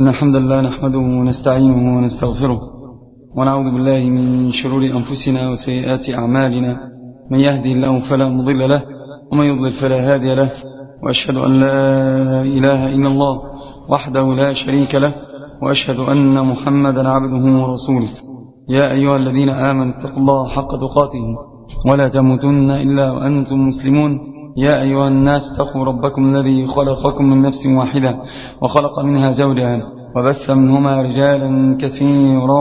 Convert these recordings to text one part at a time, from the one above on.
إن الحمد لله نحمده ونستعينه ونستغفره ونعوذ بالله من شرور أنفسنا وسيئات أعمالنا. من يهدي الله فلا مضل له ومن يضلل فلا هادي له، وأشهد أن لا إله إلا الله وحده لا شريك له، وأشهد أن محمدا عبده ورسوله. يا أيها الذين آمنوا اتقوا الله حق تقاته ولا تموتن إلا وأنتم مسلمون. يا أيها الناس اتقوا ربكم الذي خلقكم من نفس واحدة وخلق منها زوجها وبث منهما رجالا كثيرا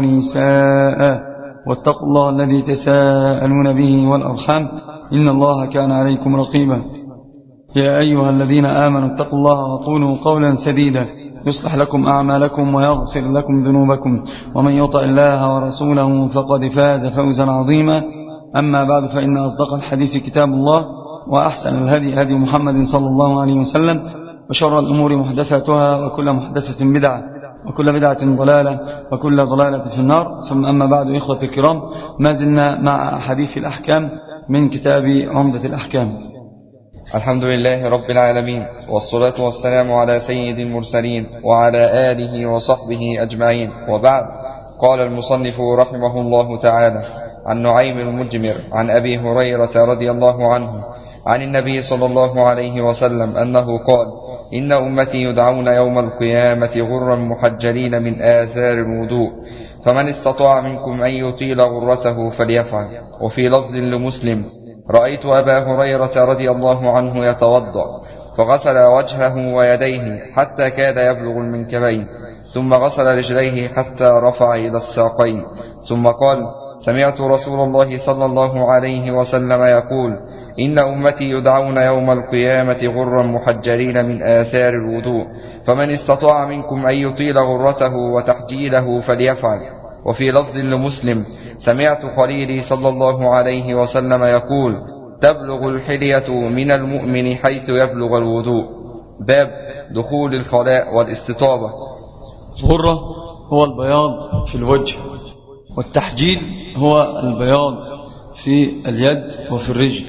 ونساء، واتقوا الله الذي تساءلون به والأرحام إن الله كان عليكم رقيبا. يا أيها الذين آمنوا اتقوا الله وقولوا قولا سديدا يصلح لكم أعمالكم ويغفر لكم ذنوبكم، ومن يطع الله ورسوله فقد فاز فوزا عظيما. أما بعد، فإن أصدق الحديث كتاب الله، وأحسن الهدي هدي محمد صلى الله عليه وسلم، وشر الأمور محدثاتها، وكل محدثة بدعة، وكل بدعة ضلالة، وكل ضلالة في النار. ثم أما بعد، إخوة الكرام، ما زلنا مع حديث الأحكام من كتاب عمدة الأحكام. الحمد لله رب العالمين، والصلاة والسلام على سيد المرسلين وعلى آله وصحبه أجمعين، وبعد. قال المصنف رحمه الله تعالى: عن نعيم المجمر عن أبي هريرة رضي الله عنه عن النبي صلى الله عليه وسلم أنه قال: إن أمتي يدعون يوم القيامة غرا محجلين من آثار الوضوء، فمن استطاع منكم أن يطيل غرته فليفعل. وفي لفظ لمسلم: رأيت أبا هريرة رضي الله عنه يتوضأ فغسل وجهه ويديه حتى كاد يبلغ المنكبين، ثم غسل رجليه حتى رفع إلى الساقين، ثم قال: سمعت رسول الله صلى الله عليه وسلم يقول: إن أمتي يدعون يوم القيامة غرا محجلين من آثار الوضوء، فمن استطاع منكم أن يطيل غرته وتحجيله فليفعل. وفي لفظ لمسلم: سمعت خليلي صلى الله عليه وسلم يقول: تبلغ الحلية من المؤمن حيث يبلغ الوضوء. باب دخول الخلاء والاستطابة. الغرة هو البياض في الوجه، والتحجيل هو البياض في اليد وفي الرجل.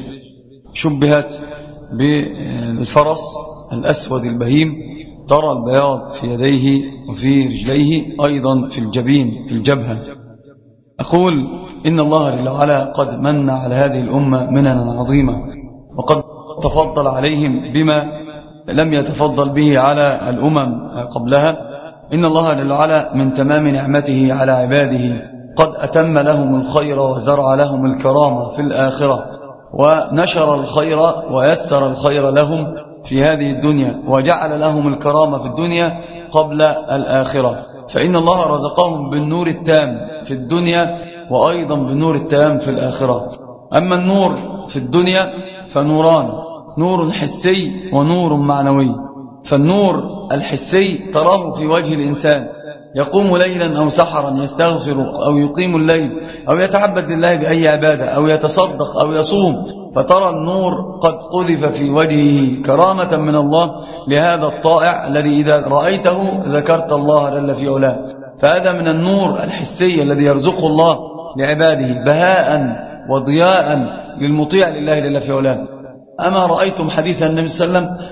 شبهت بالفرس الأسود البهيم، ترى البياض في يديه وفي رجليه، أيضا في الجبين في الجبهة. أقول إن الله جل وعلا قد من على هذه الأمة مننا عظيمة، وقد تفضل عليهم بما لم يتفضل به على الأمم قبلها. إن الله جل وعلا من تمام نعمته على عباده قد أتم لهم الخير وزرع لهم الكرامة في الآخرة، ونشر الخير ويسر الخير لهم في هذه الدنيا، وجعل لهم الكرامة في الدنيا قبل الآخرة. فإن الله رزقهم بالنور التام في الدنيا، وأيضا بالنور التام في الآخرة. أما النور في الدنيا فنوران: نور حسي ونور معنوي. فالنور الحسي تراه في وجه الإنسان، يقوم ليلا أو سحرا يستغفر أو يقيم الليل أو يتعبد لله بأي عبادة أو يتصدق أو يصوم، فترى النور قد قذف في وجهه كرامة من الله لهذا الطائع الذي إذا رأيته ذكرت الله جل في علاه. فهذا من النور الحسي الذي يرزقه الله لعباده بهاء وضياء للمطيع لله جل في علاه. أما رأيتم حديث النبي صلى الله عليه وسلم: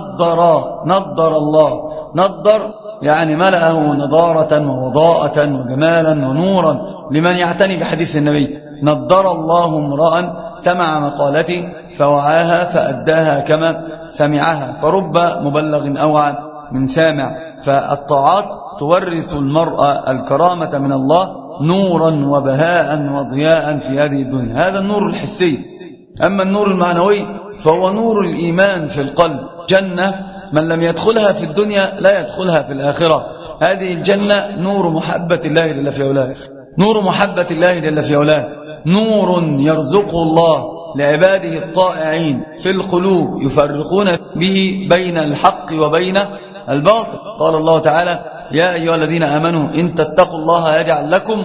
نضر الله، نضر يعني ملأه نضارة ووضاءة وجمالا ونورا لمن يعتني بحديث النبي. نضر الله امرأ سمع مقالتي فوعاها فأداها كما سمعها، فرب مبلغ أوعى من سامع. فالطاعات تورث المرأة الكرامة من الله نورا وبهاء وضياء في هذه الدنيا. هذا النور الحسي. أما النور المعنوي فهو نور الإيمان في القلب. جنة من لم يدخلها في الدنيا لا يدخلها في الآخرة. هذه الجنة نور محبة الله جل في علاه، نور محبة الله جل في علاه، نور يرزقه الله لعباده الطائعين في القلوب، يفرقون به بين الحق وبين الباطل. قال الله تعالى: يا أيها الذين آمنوا إن تتقوا الله يجعل لكم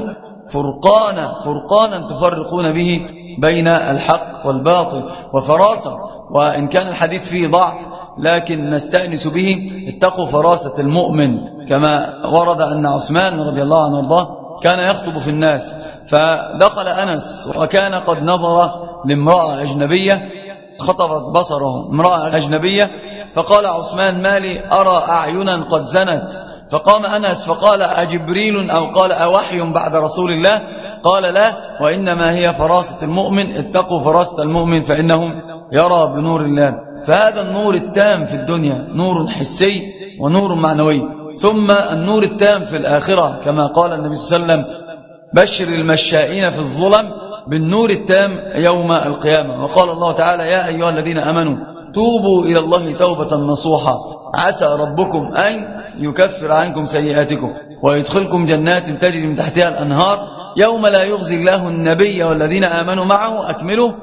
فرقانا تفرقون به بين الحق والباطل. وفراسة، وإن كان الحديث فيه ضعف لكن نستأنس به: اتقوا فراسة المؤمن، كما ورد أن عثمان رضي الله عنه وارضاه كان يخطب في الناس، فدخل أنس وكان قد نظر لامرأة أجنبية، خطفت بصره امرأة أجنبية، فقال عثمان: ما لي أرى أعينا قد زنت، فقام أنس فقال أجبريل أو قال أوحي بعد رسول الله؟ قال لا، وإنما هي فراسة المؤمن، اتقوا فراسة المؤمن فإنه يرى بنور الله. فهذا النور التام في الدنيا نور حسي ونور معنوي، ثم النور التام في الآخرة كما قال النبي صلى الله عليه وسلم بشر المشائين في الظلم بالنور التام يوم القيامة. وقال الله تعالى يا أيها الذين أمنوا توبوا إلى الله توبة نصوحا عسى ربكم أن يكفر عنكم سيئاتكم ويدخلكم جنات تجري من تحتها الأنهار يوم لا يخزي الله النبي والذين آمنوا معه أكملوا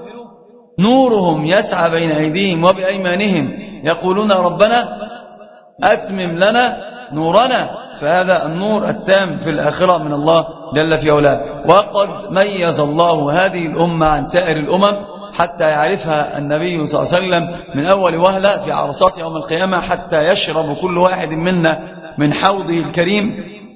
نورهم يسعى بين أيديهم وبأيمانهم يقولون ربنا أتمم لنا نورنا. فهذا النور التام في الآخرة من الله جل في علاه. وقد ميز الله هذه الأمة عن سائر الأمم حتى يعرفها النبي صلى الله عليه وسلم من أول وهلة في عرصات يوم القيامة، حتى يشرب كل واحد منا من حوضه الكريم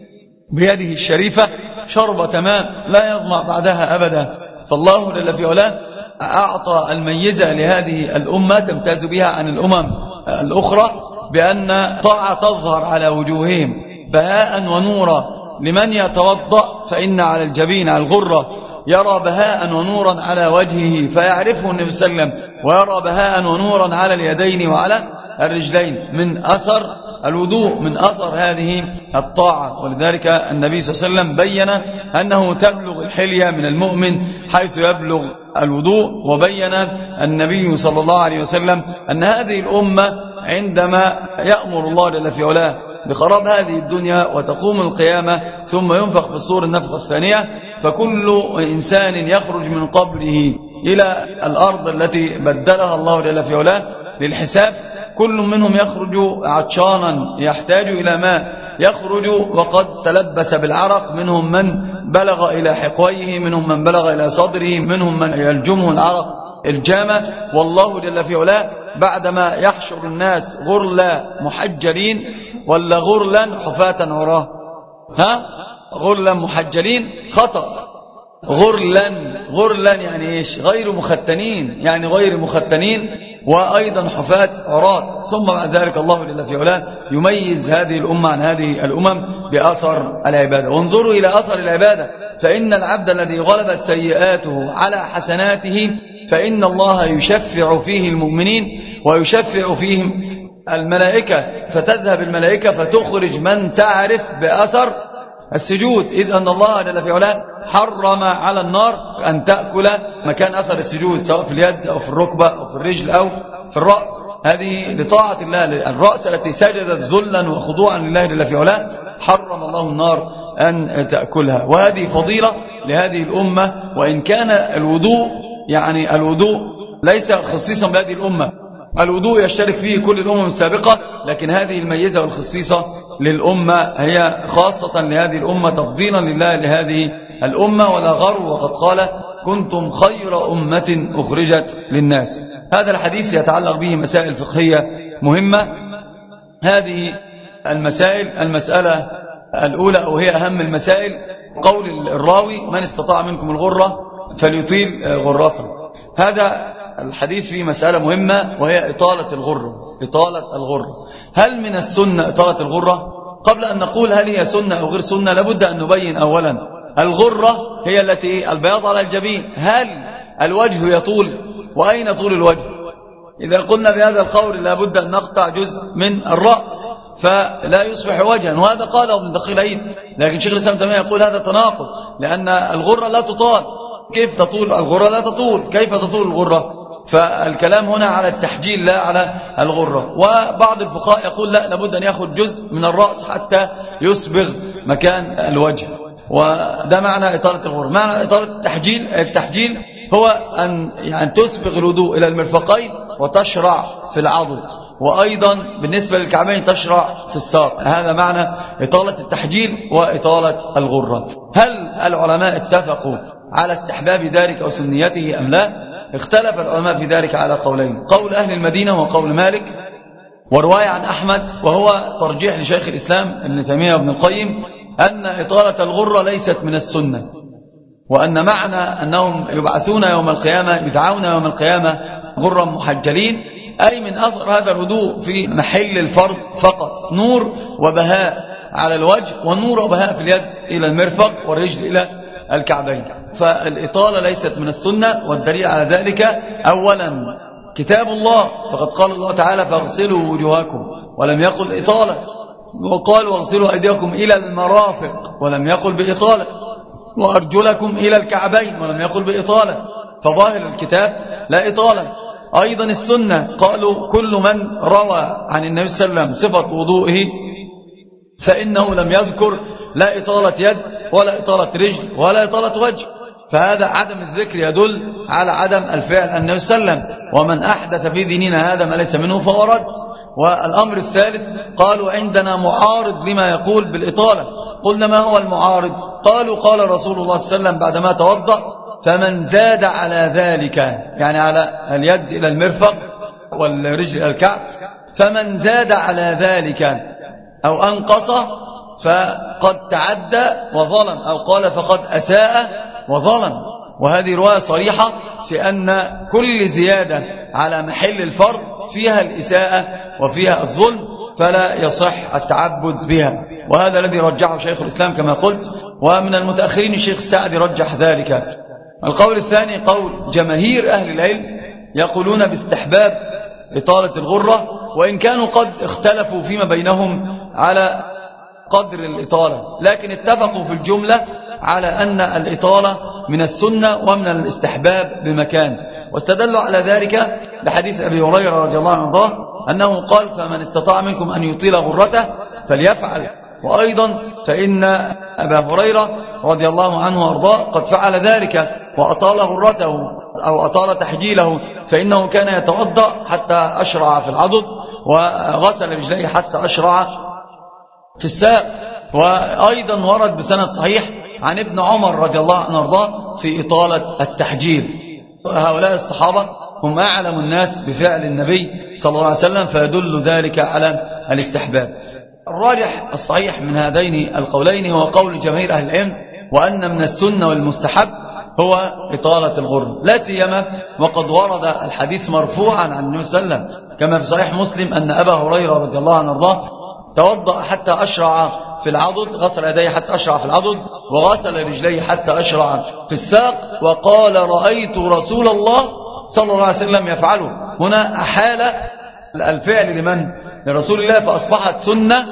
بيده الشريفة شربة ماء لا يظمأ بعدها أبدا. فالله جل في علاه أعطى الميزة لهذه الأمة تمتاز بها عن الأمم الأخرى بأن طاعة تظهر على وجوههم بهاء ونورا. لمن يتوضأ فإن على الجبين على الغرة يرى بهاء ونورا على وجهه فيعرفه النبي صلى الله عليه وسلم، ويرى بهاء ونورا على اليدين وعلى الرجلين من أثر الوضوء، من أثر هذه الطاعة. ولذلك النبي صلى الله عليه وسلم بين أنه تبلغ الحلية من المؤمن حيث يبلغ الوضوء. وبين النبي صلى الله عليه وسلم أن هذه الأمة عندما يأمر الله جل في علاه بخراب هذه الدنيا وتقوم القيامة ثم ينفخ في الصور النفخة الثانية، فكل إنسان يخرج من قبره إلى الأرض التي بدلها الله جل في علاه للحساب، كل منهم يخرج عطشانا يحتاج إلى ماء، يخرج وقد تلبس بالعرق، منهم من بلغ إلى حقويه، منهم من بلغ إلى صدره، منهم من يلجمه العرق الجامة. والله جل في علاه بعدما يحشر الناس غرلا محجلين ولا غرلا حفاة عراه؟ غرلا محجلين خطأ، غرلا يعني ايش؟ غير مختنين، يعني غير مختنين وأيضا حفاة عراة. ثم بعد ذلك الله جل في علاه يميز هذه الأمة عن هذه الأمم بأثر العبادة. وانظروا إلى أثر العبادة، فإن العبد الذي غلبت سيئاته على حسناته فإن الله يشفع فيه المؤمنين ويشفع فيهم الملائكة، فتذهب الملائكة فتخرج من تعرف بأثر السجود، إذ أن الله جل في علاه حرم على النار أن تأكل مكان أثر السجود سواء في اليد أو في الركبة أو في الرجل أو في الرأس. هذه لطاعة الله، الرأس التي سجدت ذلا وخضوعا لله جل في علاه حرم الله النار أن تأكلها. وهذه فضيلة لهذه الأمة، وإن كان الوضوء يعني الوضوء ليس خصيصا بهذه الأمة، الوضوء يشترك فيه كل الأمم السابقة، لكن هذه الميزة والخصيصة للأمة هي خاصة لهذه الأمة تفضيلا لله لهذه الأمة. ولا غرو، وقد قال كنتم خير أمة أخرجت للناس. هذا الحديث يتعلق به مسائل فقهية مهمة. هذه المسائل، المسألة الأولى وهي أهم المسائل قول الراوي من استطاع منكم الغرة فليطيل غرته. هذا الحديث فيه مسألة مهمة وهي إطالة الغرة. هل من السنة إطالة الغرة؟ قبل أن نقول هل هي سنة أو غير سنة لابد أن نبين أولا الغرة هي التي البياض على الجبين. هل الوجه يطول؟ وأين طول الوجه؟ إذا قلنا بهذا القول لابد أن نقطع جزء من الرأس فلا يصبح وجها، وهذا قاله ابن دقيق العيد. لكن شيخ الإسلام تيمية يقول هذا تناقض، لأن الغرة لا تطال. كيف تطول الغرة؟ لا تطول. كيف تطول الغرة؟ فالكلام هنا على التحجيل لا على الغرة. وبعض الفقهاء يقول لا، لابد أن يأخذ جزء من الرأس حتى يسبغ مكان الوجه، وده معنى إطالة الغرة. معنى إطالة التحجيل هو أن يعني تسبغ الوضوء إلى المرفقين وتشرع في العضد، وأيضا بالنسبة للكعبين تشرع في الساق. هذا معنى إطالة التحجيل وإطالة الغرة. هل العلماء اتفقوا على استحباب ذلك أو سنيته أم لا؟ اختلف العلماء في ذلك على قولين، قول أهل المدينة وقول مالك، ورواية عن أحمد وهو ترجيح لشيخ الإسلام ابن تيمية وابن القيم أن إطالة الغرة ليست من السنة، وأن معنى أنهم يبعثون يوم القيامة يدعون يوم القيامة غرا محجلين أي من أثر هذا الوضوء في محل الفرض فقط نور وبهاء على الوجه، والنور وبهاء في اليد إلى المرفق والرجل إلى الكعبين. فالإطالة ليست من السنة، والدليل على ذلك أولا كتاب الله، فقد قال الله تعالى فاغسلوا وجوهكم ولم يقل إطالة، وقال واغسلوا أيديكم إلى المرافق ولم يقل بإطالة، وأرجلكم إلى الكعبين ولم يقل بإطالة، فظاهر الكتاب لا إطالة. أيضا السنة قالوا كل من روى عن النبي صلى الله عليه وسلم صفة وضوئه فإنه لم يذكر لا إطالة يد ولا إطالة رجل ولا إطالة وجه، فهذا عدم الذكر يدل على عدم الفعل النبي صلى الله عليه وسلم، ومن أحدث في ديننا هذا ما ليس منه فهو رد. والأمر الثالث قالوا عندنا معارض لما يقول بالإطالة، قلنا ما هو المعارض؟ قالوا قال رسول الله صلى الله عليه وسلم بعدما توضأ فمن زاد على ذلك، يعني على اليد إلى المرفق والرجل إلى الكعب، فمن زاد على ذلك أو أنقص فقد تعدى وظلم، أو قال فقد أساء وظلم. وهذه رواية صريحة في أن كل زيادة على محل الفرض فيها الإساءة وفيها الظلم، فلا يصح التعبد بها. وهذا الذي رجحه شيخ الإسلام كما قلت، ومن المتأخرين الشيخ السعدي رجح ذلك. القول الثاني قول جماهير أهل العلم، يقولون باستحباب إطالة الغرة، وإن كانوا قد اختلفوا فيما بينهم على قدر الإطالة، لكن اتفقوا في الجملة على أن الإطالة من السنة ومن الاستحباب بمكان. واستدلوا على ذلك بحديث أبي هريرة رضي الله عنه أنه قال فمن استطاع منكم أن يطيل غرته فليفعل. وأيضا فإن أبا هريرة رضي الله عنه وأرضاه قد فعل ذلك وأطال غرته أو أطال تحجيله، فإنه كان يتوضأ حتى أشرع في العضد، وغسل رجليه حتى أشرع في الساق. وأيضا ورد بسند صحيح عن ابن عمر رضي الله عنه وأرضاه في إطالة التحجيل. هؤلاء الصحابة هم أعلم الناس بفعل النبي صلى الله عليه وسلم، فيدل ذلك على الاستحباب. الراجح الصحيح من هذين القولين هو قول جماهير أهل العلم، وأن من السنة والمستحب هو إطالة الغر، لا سيما وقد ورد الحديث مرفوعا عن النبي صلى الله عليه وسلم كما في صحيح مسلم أن أبا هريرة رضي الله عنه وارضاه توضأ حتى أشرع في العضد، غسل يديه حتى أشرع في العضد، وغسل رجليه حتى أشرع في الساق، وقال رأيت رسول الله صلى الله عليه وسلم يفعله. هنا أحال الفعل لمن؟ لرسول الله، فأصبحت سنة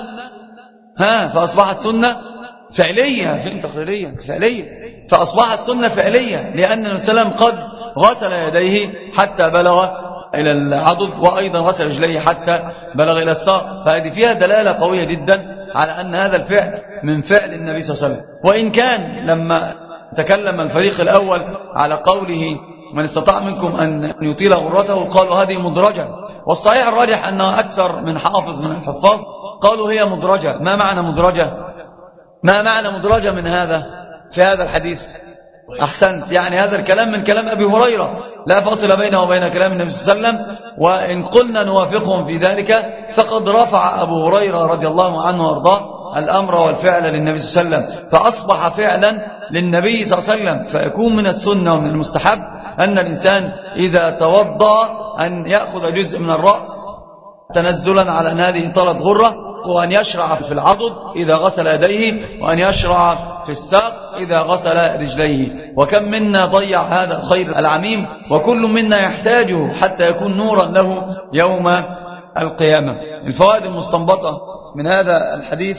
فأصبحت سنة فعلية، فين تقريرية فعلية، فأصبحت سنة فعلية، لأن النبي صلى الله عليه وسلم قد غسل يديه حتى بلغ إلى العضد، وأيضا غسل رجليه حتى بلغ إلى الساق. فهذه فيها دلالة قوية جدا على أن هذا الفعل من فعل النبي صلى الله عليه وسلم. وإن كان لما تكلم الفريق الأول على قوله من استطاع منكم أن يطيل غرته قالوا هذه مدرجة، والصحيح الراجح أنه أكثر من حافظ من الحفاظ قالوا هي مدرجة. ما معنى مدرجة؟ ما معنى مدرجة من هذا في هذا الحديث؟ أحسنت، يعني هذا الكلام من كلام أبي هريرة لا فاصل بينه وبين كلام النبي صلى الله عليه وسلم، وإن قلنا نوافقهم في ذلك فقد رفع أبو هريرة رضي الله عنه وارضاه الأمر والفعل للنبي صلى الله عليه وسلم، فأصبح فعلا للنبي صلى الله عليه وسلم. فيكون من السنة ومن المستحب أن الإنسان إذا توضأ أن يأخذ جزء من الرأس تنزلا على أن هذه إطالة غرة، وأن يشرع في العضد إذا غسل يديه، وأن يشرع في الساق إذا غسل رجليه. وكم منا ضيع هذا الخير العميم، وكل منا يحتاجه حتى يكون نورا له يوم القيامة. الفوائد المستنبطة من هذا الحديث: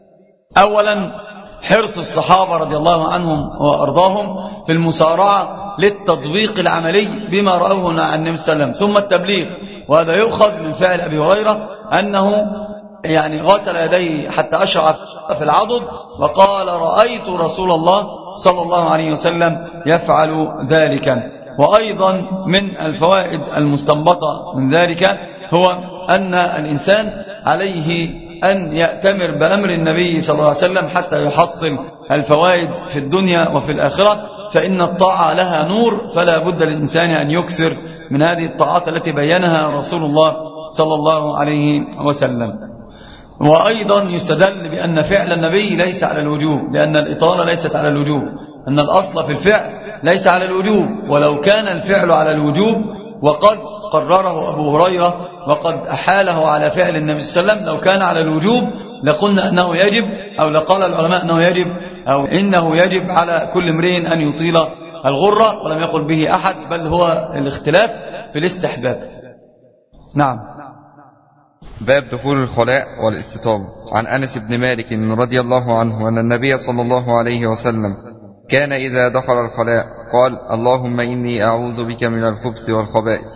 أولا حرص الصحابة رضي الله عنهم وأرضاهم في المسارعة للتطبيق العملي بما رأوه عن النبي صلى الله عليه وسلم، ثم التبليغ. وهذا يؤخذ من فعل أبي هريرة أنه يعني غسل يديه حتى أشرع في العضد، وقال رأيت رسول الله صلى الله عليه وسلم يفعل ذلك. وأيضا من الفوائد المستنبطة من ذلك هو أن الإنسان عليه أن يأتمر بأمر النبي صلى الله عليه وسلم حتى يحصل الفوائد في الدنيا وفي الآخرة، فإن الطاعة لها نور، فلا بد للإنسان أن يكثر من هذه الطاعات التي بينها رسول الله صلى الله عليه وسلم. وأيضا يستدل بأن فعل النبي ليس على الوجوب، لأن الإطالة ليست على الوجوب، أن الأصل في الفعل ليس على الوجوب. ولو كان الفعل على الوجوب وقد قرره أبو هريرة وقد أحاله على فعل النبي صلى الله عليه وسلم، لو كان على الوجوب لقلنا أنه يجب، أو لقال العلماء أنه يجب، أو إنه يجب على كل امرئ أن يطيل الغرة، ولم يقل به أحد، بل هو الاختلاف في الاستحباب. نعم. باب دخول الخلاء والاستطابة. عن أنس بن مالك رضي الله عنه أن النبي صلى الله عليه وسلم كان إذا دخل الخلاء قال: اللهم إني أعوذ بك من الخبث والخبائث.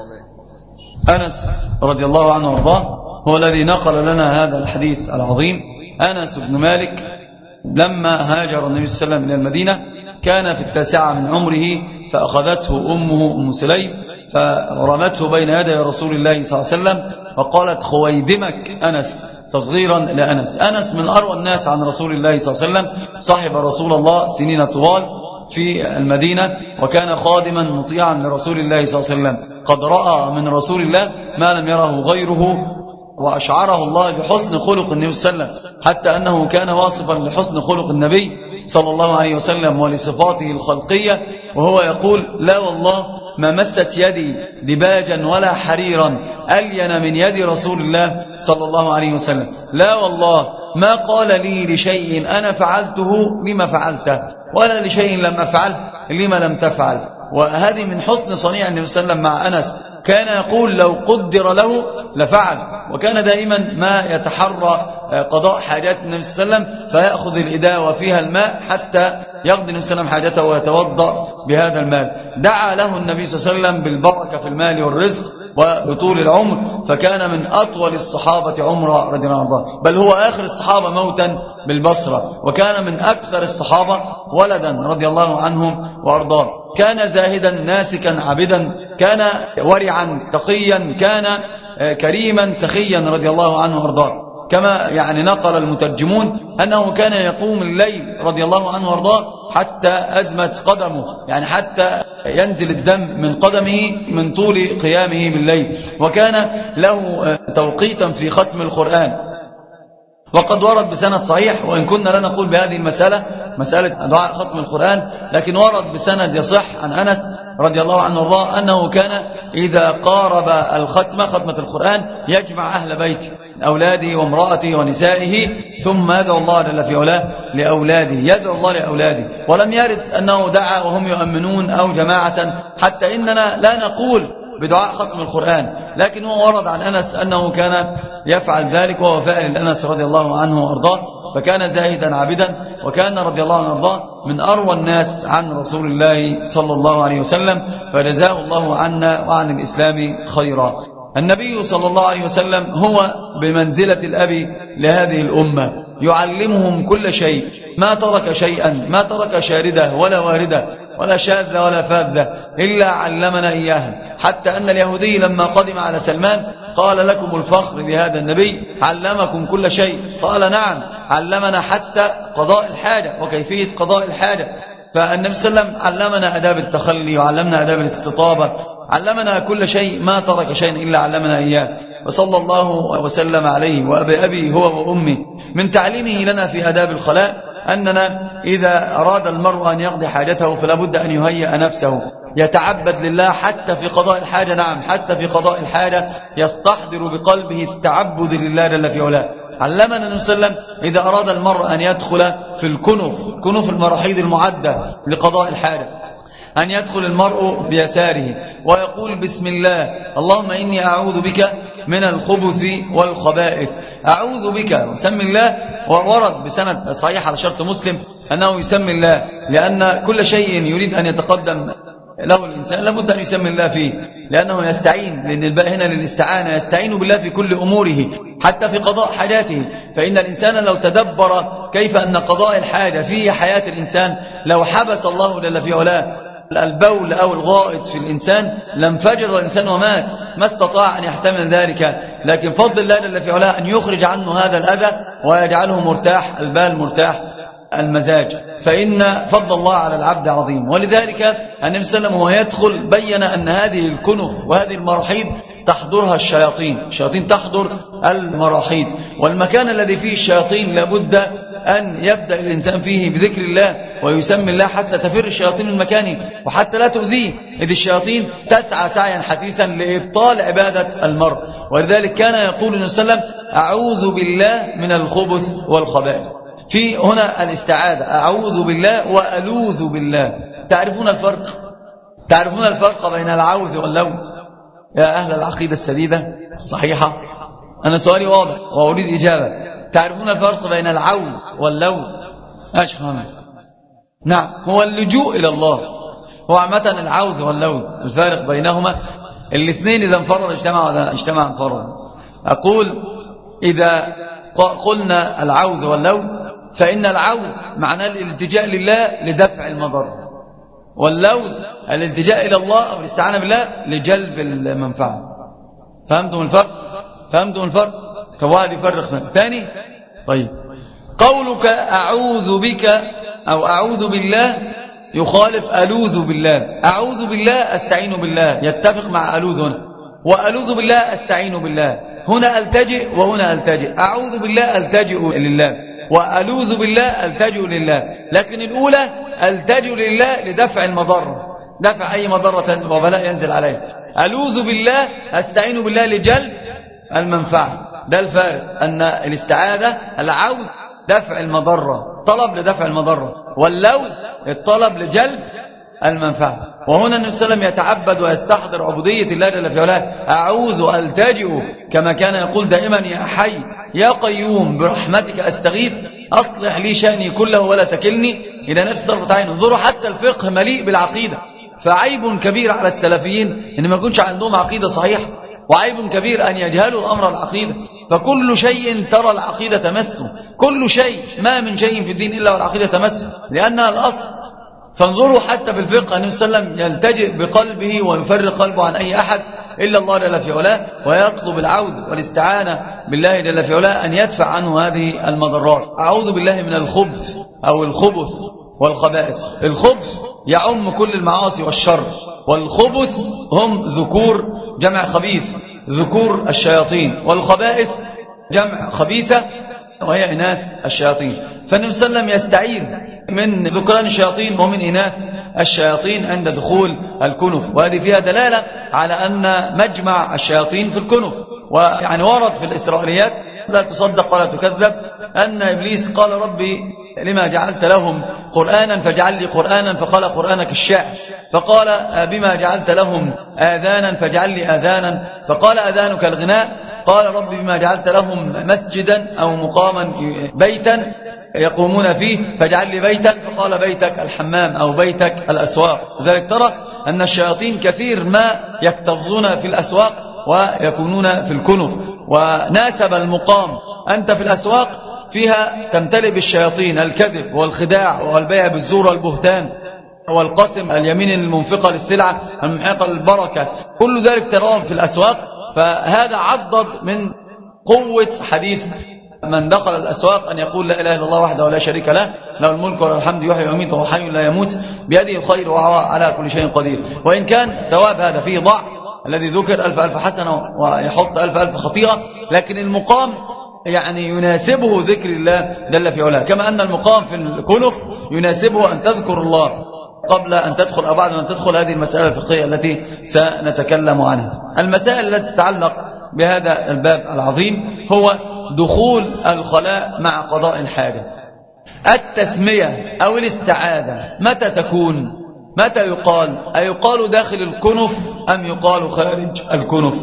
أنس رضي الله عنه وارضاه هو الذي نقل لنا هذا الحديث العظيم. أنس بن مالك لما هاجر النبي صلى الله عليه وسلم إلى المدينة كان في 9 من عمره، فأخذته أمه أم سليم فرمته بين يدي رسول الله صلى الله عليه وسلم وقالت: خويدمك أنس، تصغيرا لأنس. أنس من أروى الناس عن رسول الله صلى الله عليه وسلم، صاحب رسول الله سنين طوال في المدينة، وكان خادما مطيعا لرسول الله صلى الله عليه وسلم، قد رأى من رسول الله ما لم يره غيره، وأشعره الله بحسن خلق النبي صلى الله عليه وسلم، حتى أنه كان واصفا لحسن خلق النبي صلى الله عليه وسلم ولصفاته الخلقية، وهو يقول: لا والله ما مست يدي دباجا ولا حريرا ألين من يد رسول الله صلى الله عليه وسلم. لا والله ما قال لي لشيء أنا فعلته لما فعلته، ولا لشيء لم أفعله لما لم تفعل. وهذه من حسن صنيع النبي صلى الله عليه وسلم مع أنس، كان يقول لو قدر له لفعل، وكان دائما ما يتحرى قضاء حاجات النبي صلى الله عليه وسلم فيأخذ الإداوة وفيها الماء حتى يقضي النبي صلى الله عليه وسلم حاجته ويتوضأ بهذا المال. دعا له النبي صلى الله عليه وسلم بالبركة في المال والرزق وبطول العمر، فكان من أطول الصحابة عمره رضي الله عنه، بل هو آخر الصحابة موتا بالبصرة، وكان من أكثر الصحابة ولدا رضي الله عنهم وأرضاه. كان زاهدا ناسكا عبدا، كان ورعا تقيا، كان كريما سخيا رضي الله عنه وأرضاه، كما يعني نقل المترجمون أنه كان يقوم الليل رضي الله عنه وأرضاه حتى أدمت قدمه، يعني حتى ينزل الدم من قدمه من طول قيامه بالليل. وكان له توقيتا في ختم القرآن، وقد ورد بسند صحيح، وإن كنا لا نقول بهذه المسألة مسألة دعاء ختم القرآن، لكن ورد بسند يصح عن أنس رضي الله عنه وارضاه أنه كان إذا قارب ختمة القرآن يجمع أهل بيته، أولاده وامرأته ونسائه، ثم يدعو الله جل في علاه لأولاده، يدعو الله لأولاده. ولم يرد أنه دعا وهم يؤمنون أو جماعة، حتى إننا لا نقول بدعاء ختم القرآن، لكن هو ورد عن أنس أنه كان يفعل ذلك، وهو فعل الأنس رضي الله عنه وأرضاه. فكان زاهدا عابدا، وكان رضي الله عنه وأرضاه من أروى الناس عن رسول الله صلى الله عليه وسلم، فجزاه الله عنا وعن الإسلام خيرا. النبي صلى الله عليه وسلم هو بمنزلة الأب لهذه الأمة، يعلمهم كل شيء، ما ترك شيئا، ما ترك شاردة ولا واردة ولا شاذة ولا فاذة إلا علمنا إياها. حتى أن اليهودي لما قدم على سلمان قال: لكم الفخر بهذا النبي، علمكم كل شيء. قال: نعم، علمنا حتى قضاء الحاجة وكيفية قضاء الحاجة. فالنبي صلى الله عليه وسلم علمنا أداب التخلي، وعلمنا أداب الاستطابة، علمنا كل شيء، ما ترك شيء إلا علمنا إياه، وصلى الله وسلم عليه وأبي هو وأمي. من تعليمه لنا في أداب الخلاء أننا إذا أراد المرء أن يقضي حاجته فلا بد أن يهيئ نفسه، يتعبد لله حتى في قضاء الحاجة. نعم، حتى في قضاء الحاجة يستحضر بقلبه التعبد لله جل في علاه. علمنا النبي صلى الله عليه وسلم إذا أراد المرء أن يدخل في كنف المراحيض المعدة لقضاء الحاجة، أن يدخل المرء بيساره ويقول: بسم الله، اللهم إني أعوذ بك من الخبث والخبائث. أعوذ بك، وسمي الله. وورد بسند صحيح على شرط مسلم أنه يسمي الله، لأن كل شيء يريد أن يتقدم له الإنسان لابد أن يسمي الله فيه، لأنه يستعين، لأن الباء هنا للاستعانة، يستعين بالله في كل أموره حتى في قضاء حاجاته. فإن الإنسان لو تدبر كيف أن قضاء الحاجة فيه حياة الإنسان، لو حبس الله جل في علاه البول أو الغائط في الإنسان لانفجر الإنسان ومات، ما استطاع أن يحتمل ذلك. لكن فضل الله جل في علاه أن يخرج عنه هذا الأذى ويجعله مرتاح البال مرتاح المزاج، فإن فضل الله على العبد عظيم. ولذلك النبي صلى الله عليه وسلم وهو يدخل بين أن هذه الكنف وهذه المراحيض تحضرها الشياطين تحضر المراحيض، والمكان الذي فيه الشياطين لابد أن يبدأ الإنسان فيه بذكر الله ويسمي الله حتى تفر الشياطين من مكانه وحتى لا تؤذيه، إذ الشياطين تسعى سعيا حثيثا لإبطال عبادة المرء. ولذلك كان يقول النبي صلى الله عليه وسلم أعوذ بالله من الخبث والخبائث. في هنا الاستعاذة، أعوذ بالله وألوذ بالله. تعرفون الفرق بين العوذ واللوذ يا أهل العقيدة السديدة الصحيحة؟ أنا سؤالي واضح وأريد إجابة. تعرفون الفرق بين العوذ واللوذ؟ أشهر نعم، هو اللجوء إلى الله. هو عامة العوذ واللوذ الفارق بينهما الاثنين إذا انفرد اجتمع انفرد. أقول إذا قلنا العوذ واللوذ فإن العوذ معناه الالتجاء لله لدفع المضر، واللوذ الالتجاء إلى الله أو الاستعانة بالله لجلب المنفعة. فهمتم الفرق؟ فواحد يفرق ثاني. طيب، قولك أعوذ بك أو أعوذ بالله يخالف ألوذ بالله. أعوذ بالله أستعين بالله يتفق مع ألوذ هنا، وألوذ بالله أستعين بالله. هنا ألتجئ وهنا ألتجئ. أعوذ بالله ألتجئ لله، وألوذ بالله ألتجئ لله. لكن الأولى ألتجئ لله لدفع المضر، دفع أي مضرة وبلاء ينزل عليه. ألوذ بالله أستعين بالله لجلب المنفعة. ده الفارق، أن الاستعاذة العوذ دفع المضرة، طلب لدفع المضرة، واللوذ الطلب لجلب المنفعة. وهنا النبي صلى الله عليه وسلم يتعبد ويستحضر عبودية الله جل في علاه. أعوذ ألتجئ، كما كان يقول دائما يا حي يا قيوم برحمتك أستغيث أصلح لي شأني كله ولا تكلني إلى نفس طرفة عين. انظروا حتى الفقه مليء بالعقيدة، فعيب كبير على السلفيين إن ما يكونش عندهم عقيدة صحيحة، وعيب كبير أن يجهلوا أمر العقيدة. فكل شيء ترى العقيدة تمسه، كل شيء، ما من شيء في الدين إلا والعقيدة تمسه، لأنها الأصل. فانظروا حتى في الفقه النبي صلى الله عليه وسلم يلتجئ بقلبه ويفرق قلبه عن أي أحد إلا الله جل في علاه، ويطلب العوذ والاستعانة بالله جل في علاه أن يدفع عنه هذه المضرات. أعوذ بالله من الخبث أو الخبث والخبائث. الخبث يعم كل المعاصي والشر، والخبث هم ذكور جمع خبيث، ذكور الشياطين، والخبائث جمع خبيثة وهي إناث الشياطين. فالنبي صلى الله عليه وسلم يستعيذ من ذكران الشياطين ومن إناث الشياطين عند دخول الكنف، وهذه فيها دلالة على أن مجمع الشياطين في الكنف. ويعني ورد في الإسرائيليات لا تصدق ولا تكذب أن إبليس قال ربي لما جعلت لهم قرآنا فاجعل لي قرآنا، فقال قرآنك الشعر. فقال بما جعلت لهم آذانا فاجعل لي آذانا، فقال آذانك الغناء. قال ربي بما جعلت لهم مسجدا أو مقاما بيتا يقومون فيه فاجعل لي بيتا، فقال بيتك الحمام أو بيتك الأسواق. لذلك ترى أن الشياطين كثير ما يكتظون في الأسواق ويكونون في الكنف. وناسب المقام أنت في الأسواق فيها تمتلئ بالشياطين، الكذب والخداع والبيع بالزور والبهتان والقسم، اليمين المنفقة للسلعة المحقة للبركة، كل ذلك تراه في الأسواق. فهذا عضد من قوة حديث من دخل الأسواق أن يقول لا إله إلا الله وحده ولا شريك له، له الملك وله الحمد يحيي ويميت وهو حي لا يموت بيده الخير وهو على كل شيء قدير. وإن كان الثواب هذا فيه ضعف، الذي ذكر ألف حسنة ويحط ألف خطيئة، لكن المقام يعني يناسبه ذكر الله جل في علاه، كما أن المقام في الكنف يناسبه أن تذكر الله قبل أن تدخل أو بعد أن تدخل. هذه المسألة الفقهية التي سنتكلم عنها. المسائل التي تتعلق بهذا الباب العظيم هو دخول الخلاء مع قضاء الحاجة. التسمية أو الاستعاذة متى تكون؟ متى يقال؟ أيقال داخل الكنف أم يقال خارج الكنف؟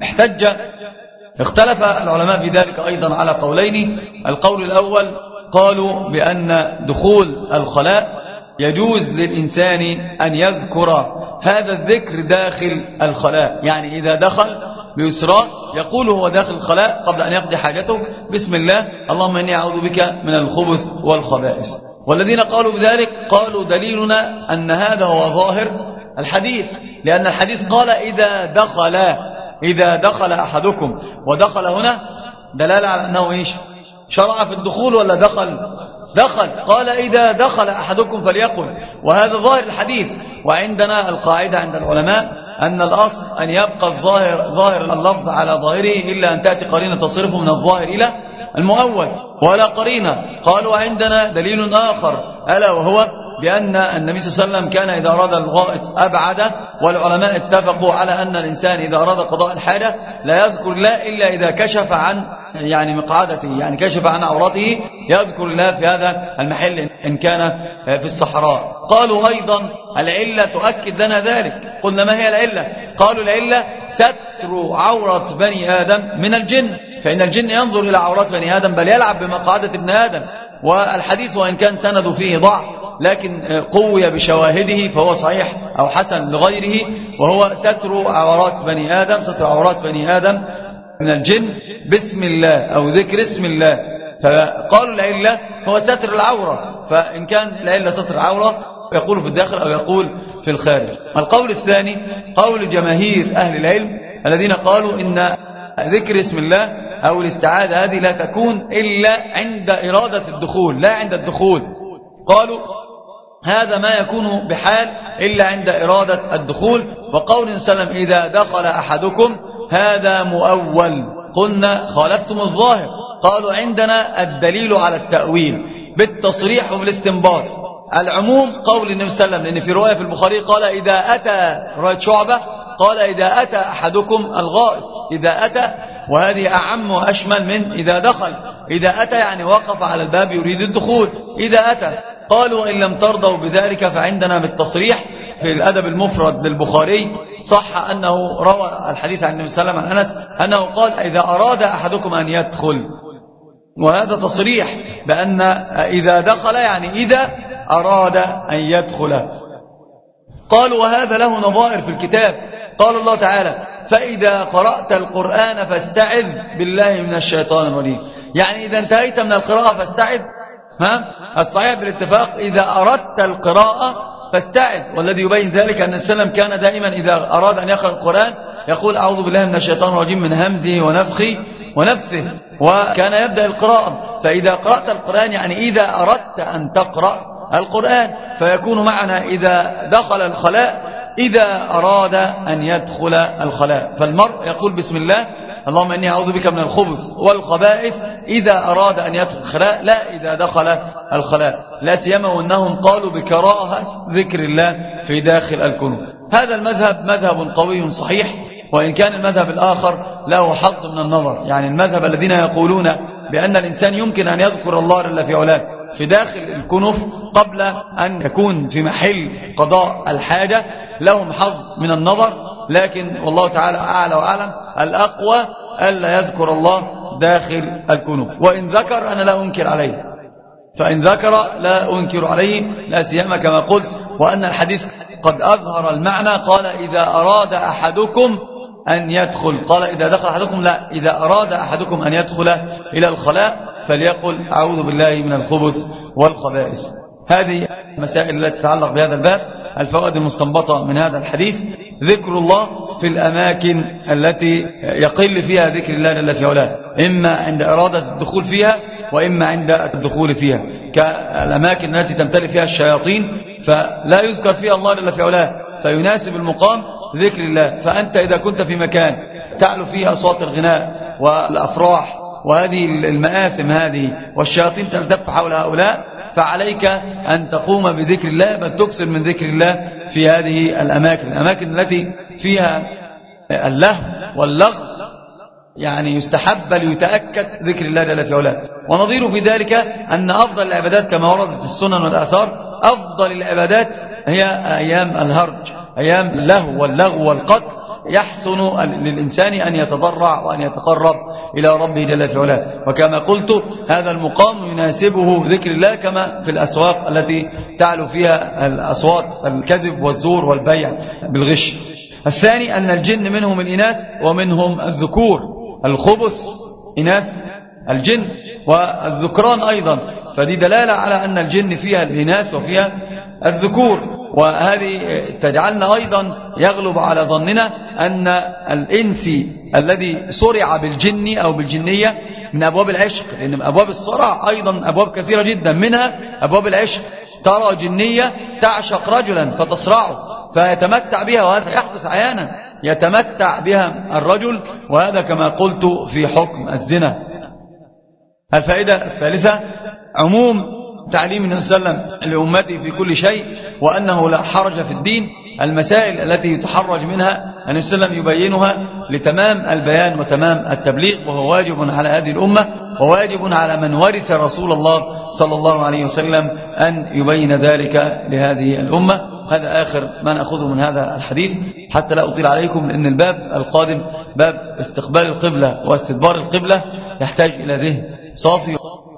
اختلف العلماء في ذلك أيضا على قولين. القول الأول قالوا بأن دخول الخلاء يجوز للإنسان أن يذكر هذا الذكر داخل الخلاء، يعني إذا دخل بيسرى يقول هو داخل الخلاء قبل أن يقضي حاجته بسم الله اللهم إني أعوذ بك من الخبث والخبائث. والذين قالوا بذلك قالوا دليلنا أن هذا هو ظاهر الحديث، لأن الحديث قال إذا دخل أحدكم، ودخل هنا دلالة على أنه إيش؟ شرع في الدخول ولا دخل؟ قال إذا دخل أحدكم فليقل، وهذا ظاهر الحديث. وعندنا القاعدة عند العلماء أن الأصل أن يبقى ظاهر اللفظ على ظاهره إلا أن تأتي قرينة تصرفه من الظاهر إلى المؤول ولا قرينة. قالوا عندنا دليل آخر ألا وهو بأن النبي صلى الله عليه وسلم كان إذا أراد الغائط أبعد، والعلماء اتفقوا على أن الإنسان إذا أراد قضاء الحاجة لا يذكر الله إلا إذا كشف عن مقعدته، يعني كشف عن عورته يذكر الله في هذا المحل إن كان في الصحراء. قالوا أيضا العلة تؤكد لنا ذلك. قلنا ما هي العلة؟ قالوا العلة ستر عورة بني آدم من الجن، فإن الجن ينظر إلى عورات بني آدم بل يلعب بمقعدة ابن آدم. والحديث وإن كان سند فيه ضعف لكن قوي بشواهده فهو صحيح أو حسن لغيره، وهو ستر عورات بني آدم، ستر عورات بني آدم من الجن باسم الله أو ذكر اسم الله. فقالوا العلة هو ستر العورة، فإن كان العلة ستر العورة يقول في الداخل أو يقول في الخارج. القول الثاني قول جماهير أهل العلم الذين قالوا إن ذكر اسم الله أو الاستعاذة هذه لا تكون إلا عند إرادة الدخول لا عند الدخول. قالوا هذا ما يكون بحال إلا عند إرادة الدخول. وقول سلم إذا دخل أحدكم هذا مؤول، قلنا خالفتم الظاهر. قالوا عندنا الدليل على التأويل بالتصريح وبالاستنباط. العموم قول النبي صلى الله عليه وسلم، لأن في رواية في البخاري قال إذا أتى رواية شعبة قال إذا أتى أحدكم الغائط، إذا أتى، وهذه أعم وأشمل من إذا دخل. إذا أتى يعني وقف على الباب يريد الدخول. إذا أتى قالوا إن لم ترضوا بذلك فعندنا بالتصريح في الأدب المفرد للبخاري صح أنه روى الحديث عن النبي صلى الله عليه وسلم عن أنس أنه قال إذا أراد أحدكم أن يدخل، وهذا تصريح بأن إذا دخل يعني إذا أراد أن يدخل. قالوا وهذا له نظائر في الكتاب. قال الله تعالى فإذا قرأت القرآن فاستعذ بالله من الشيطان الرجيم، يعني إذا انتهيت من القراءة فاستعذ. الصحيح بالاتفاق إذا أردت القراءة فاستعذ، والذي يبين ذلك أن السلام كان دائما إذا أراد أن يقرأ القرآن يقول أعوذ بالله من الشيطان الرجيم من همزه ونفخه ونفثه، وكان يبدأ القراءة. فإذا قرأت القرآن يعني إذا أردت أن تقرأ القرآن، فيكون معنا إذا دخل الخلاء إذا أراد أن يدخل الخلاء. فالمرء يقول بسم الله اللهم إني أعوذ بك من الخبث والخبائث إذا أراد أن يدخل الخلاء، لا إذا دخل الخلاء، لا سيما وأنهم قالوا بكراهة ذكر الله في داخل الكنوز. هذا المذهب مذهب قوي صحيح، وإن كان المذهب الآخر له حظ من النظر. يعني المذهب الذين يقولون بأن الإنسان يمكن أن يذكر الله جل في علاه في داخل الكنف قبل أن يكون في محل قضاء الحاجة لهم حظ من النظر، لكن والله تعالى أعلى وأعلم. الأقوى ألا يذكر الله داخل الكنف، وإن ذكر أنا لا أنكر عليه، فإن ذكر لا أنكر عليه، لا سيما كما قلت وأن الحديث قد أظهر المعنى. قال إذا أراد أحدكم أن يدخل، قال إذا دخل أحدكم لا، إذا أراد أحدكم أن يدخل إلى الخلاء فليقل أعوذ بالله من الخبث والخبائث. هذه المسائل التي تتعلق بهذا الباب. الفوائد المستنبطة من هذا الحديث: ذكر الله في الأماكن التي يقل فيها ذكر الله جل في علاه، إما عند إرادة الدخول فيها وإما عند الدخول فيها، كالأماكن التي تمتلئ فيها الشياطين فلا يذكر فيها الله جل في علاه، فيناسب المقام ذكر الله. فأنت إذا كنت في مكان تعلو فيه أصوات الغناء والأفراح وهذه المآثم هذه والشياطين تلتف حول هؤلاء، فعليك أن تقوم بذكر الله، بل تكثر من ذكر الله في هذه الأماكن التي فيها اللهو واللغو، يعني يستحب ليتأكد ذكر الله جل في علاه. ونظير في ذلك أن أفضل العبادات كما وردت السنن والآثار، أفضل العبادات هي أيام الهرج، أيام اللهو واللغو والقتل. يحسن للإنسان أن يتضرع وأن يتقرب إلى ربه جل في علاه. وكما قلت هذا المقام يناسبه ذكر الله، كما في الأسواق التي تعلو فيها الأصوات الكذب والزور والبيع بالغش. الثاني أن الجن منهم الإناث ومنهم الذكور، الخبث إناث الجن والذكران أيضا، فدي دلالة على أن الجن فيها الإناث وفيها الذكور. وهذه تجعلنا أيضا يغلب على ظننا أن الإنسي الذي صرع بالجن أو بالجنية من أبواب العشق، لأن أبواب الصرع أيضا أبواب كثيرة جدا، منها أبواب العشق. ترى جنية تعشق رجلا فتصرعه، فيتمتع بها، وهذا يحدث عيانا، يتمتع بها الرجل، وهذا كما قلت في حكم الزنا. الفائدة الثالثة عموم تعليم النبي صلى الله عليه وسلم لأمته في كل شيء، وأنه لا حرج في الدين. المسائل التي يتحرج منها النبي صلى الله عليه وسلم يبينها لتمام البيان وتمام التبليغ، وهو واجب على هذه الأمة، وواجب على من ورث رسول الله صلى الله عليه وسلم أن يبين ذلك لهذه الأمة. هذا آخر ما نأخذه من هذا الحديث، حتى لا أطيل عليكم، لأن الباب القادم باب استقبال القبلة واستدبار القبلة يحتاج إلى ذهن صافي.